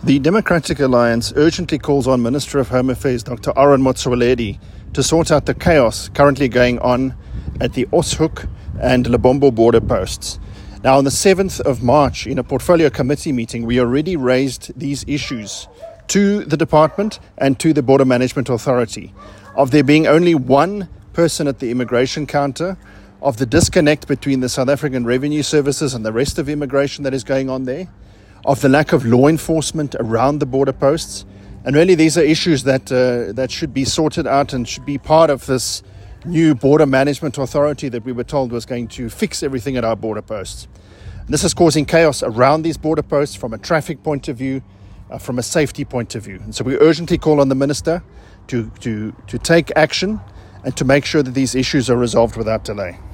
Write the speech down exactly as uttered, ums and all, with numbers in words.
The Democratic Alliance urgently calls on Minister of Home Affairs Doctor Aaron Motsoaledi to sort out the chaos currently going on at the Oshoek and Lebombo border posts. Now, on the seventh of March, in a portfolio committee meeting, we already raised these issues to the department and to the Border Management Authority, of there being only one person at the immigration counter, of the disconnect between the South African Revenue Services and the rest of immigration that is going on there, of the lack of law enforcement around the border posts. And really, these are issues that uh, that should be sorted out and should be part of this new Border Management Authority that we were told was going to fix everything at our border posts. And this is causing chaos around these border posts from a traffic point of view, uh, from a safety point of view. And so we urgently call on the Minister to, to, to take action and to make sure that these issues are resolved without delay.